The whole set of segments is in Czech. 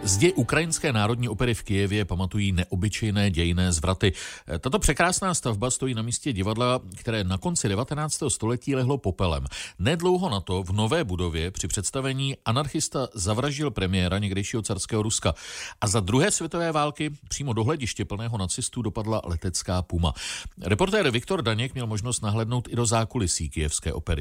Zdi ukrajinské národní opery v Kyjevě pamatují neobyčejné dějinné zvraty. Tato překrásná stavba stojí na místě divadla, které na konci 19. století lehlo popelem. Nedlouho na to v nové budově při představení anarchista zavraždil premiéra někdejšího carského Ruska. A za druhé světové války přímo do hlediště plného nacistů dopadla letecká Puma. Reportér Viktor Daněk měl možnost nahlédnout i do zákulisí kyjevské opery.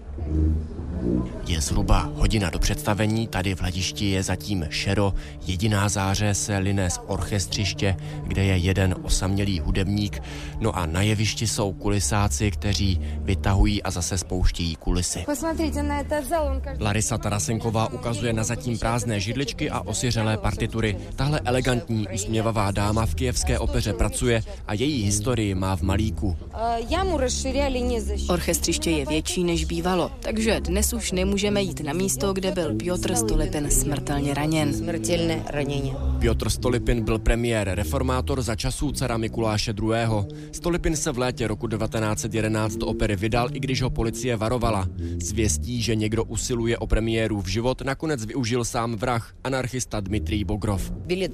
Je zhruba hodina do představení, tady v hledišti je zatím šero, jediná záře se line z orchestřiště, kde je jeden osamělý hudebník, no a na jevišti jsou kulisáci, kteří vytahují a zase spouštějí kulisy. Larisa Tarasenková ukazuje na zatím prázdné židličky a osiřelé partitury. Tahle elegantní, usměvavá dáma v kyjevské opeře pracuje a její historii má v malíku. Orchestřiště je větší než bývalo, takže dnes už nemůžeme jít na místo, kde byl Pjotr Stolypin smrtelně raněn. Pjotr Stolypin byl premiér reformátor za časů cara Mikuláše II. Stolypin se v létě roku 1911 do opery vydal, i když ho policie varovala. Zvěstí, že někdo usiluje o premiérův život, nakonec využil sám vrah, anarchista Dmitrij Bogrov.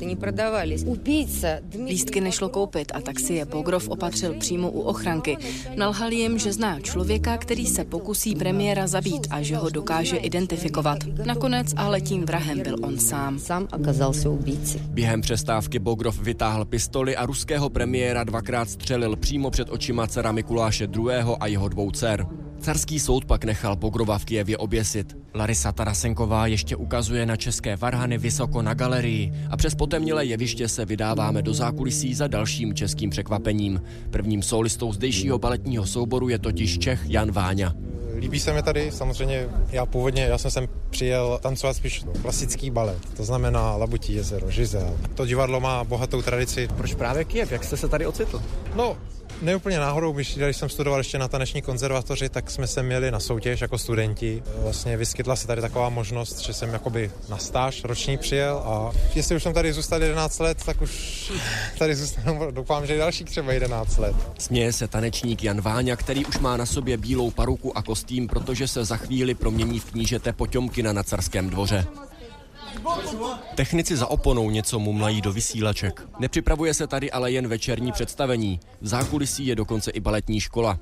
Lístky nešlo koupit a tak si je Bogrov opatřil přímo u ochranky. Nalhal jim, že zná člověka, který se pokusí premiéra zabít a že ho dokáže identifikovat. Nakonec ale tím vrahem byl on sám. Během přestávky Bogrov vytáhl pistoli a ruského premiéra dvakrát střelil přímo před očima cara Mikuláše II. A jeho dvou dcer. Carský soud pak nechal Bogrova v Kyjevě oběsit. Larisa Tarasenková ještě ukazuje na české varhany vysoko na galerii a přes potemnělé jeviště se vydáváme do zákulisí za dalším českým překvapením. Prvním sólistou zdejšího baletního souboru je totiž Čech Jan Váňa. Líbí se mi tady, samozřejmě já jsem sem přijel tancovat spíš klasický balet, to znamená Labutí jezero, Žizel. To divadlo má bohatou tradici. Proč právě Kyjev? Jak jste se tady ocitl? No, neúplně náhodou, když jsem studoval ještě na taneční konzervatoři, tak jsme se měli na soutěž jako studenti. Vlastně vyskytla se tady taková možnost, že jsem jakoby na stáž roční přijel a jestli už jsem tady zůstal 11 let, tak už tady zůstanu, doufám, že další třeba 11 let. Směje se tanečník Jan Váňa, který už má na sobě bílou paruku a kostým, protože se za chvíli promění v knížete Poťomkina na carském dvoře. Technici za oponou něco mumlají do vysílaček. Nepřipravuje se tady ale jen večerní představení. V zákulisí je dokonce i baletní škola.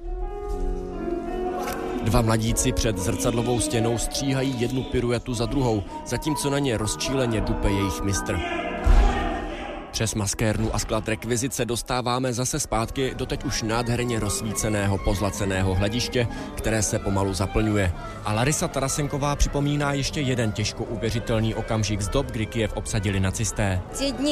Dva mladíci před zrcadlovou stěnou stříhají jednu piruetu za druhou, zatímco na ně rozčíleně dupe jejich mistr. Přes maskérnu a sklad rekvizice dostáváme zase zpátky do teď už nádherně rozsvíceného pozlaceného hlediště, které se pomalu zaplňuje. A Larisa Tarasenková připomíná ještě jeden těžko uvěřitelný okamžik z dob, kdy Kyjev obsadili nacisté.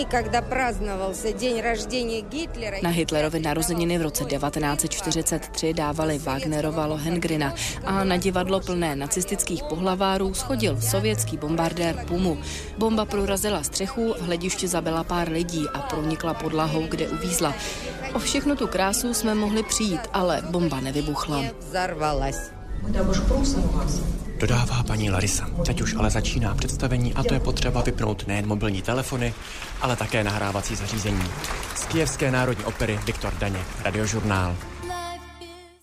Na Hitlerovy narozeniny v roce 1943 dávali Wagnerova Lohengrina a na divadlo plné nacistických pohlavárů schodil sovětský bombardér Pumu. Bomba prorazila střechu, v hledišti zabila pár lidí a pronikla podlahou, kde uvízla. O všechnu tu krásu jsme mohli přijít, ale bomba nevybuchla. Dodává paní Larisa. Teď už ale začíná představení a to je potřeba vypnout nejen mobilní telefony, ale také nahrávací zařízení. Z Kyjevské národní opery Viktor Daněk, Radiožurnál.